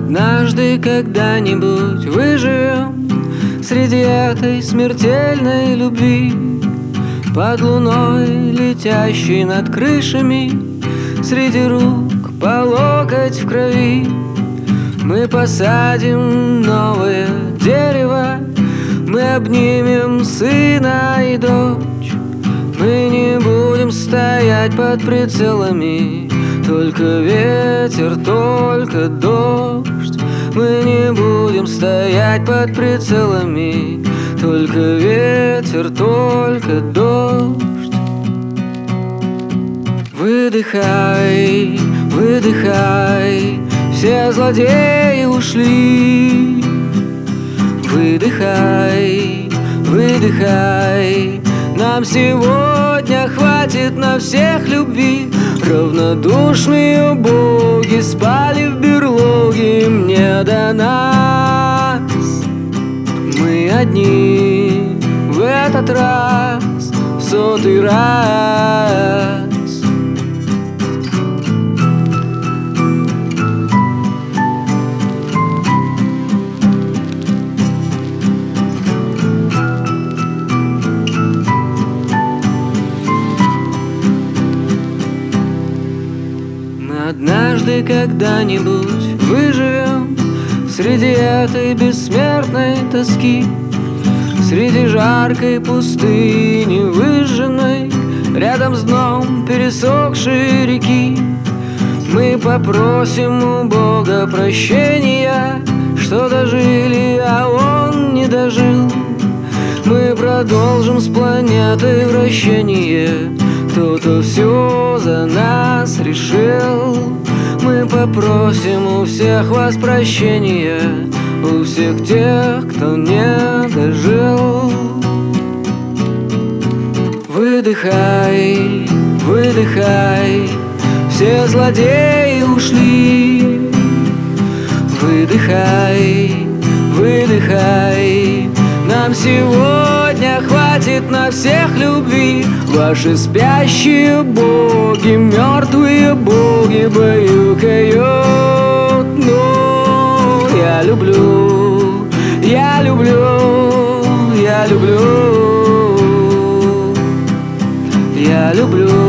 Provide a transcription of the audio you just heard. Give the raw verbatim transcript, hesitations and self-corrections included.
однажды когда-нибудь выживем среди этой смертельной любви, под луной, летящей над крышами, среди рук по локоть в крови. Мы посадим новое дерево, мы обнимем сына и дочь. Мы не будем стоять под прицелами, только ветер, только дождь. Мы не будем стоять под прицелами, только ветер, только дождь. Выдыхай, выдыхай, все злодеи ушли. Выдыхай, выдыхай, нам сегодня хватит на всех любви. Равнодушные боги спали в берлоге, им не до нас. Мы одни в этот раз, в сотый раз. Однажды когда-нибудь выживем среди этой бессмертной тоски, среди жаркой пустыни выжженной, рядом с дном пересохшей реки. Мы попросим у Бога прощения, что дожили, а Он не дожил. Мы продолжим с планетой вращение, кто-то все за нас решил. Мы попросим у всех вас прощения, у всех тех, кто не дожил. Выдыхай, выдыхай, все злодеи ушли. Выдыхай, выдыхай, нам сегодня хватит на всех любви. Ваши спящие боги, мертвые боги баюкают. Но я люблю, я люблю, я люблю, я люблю.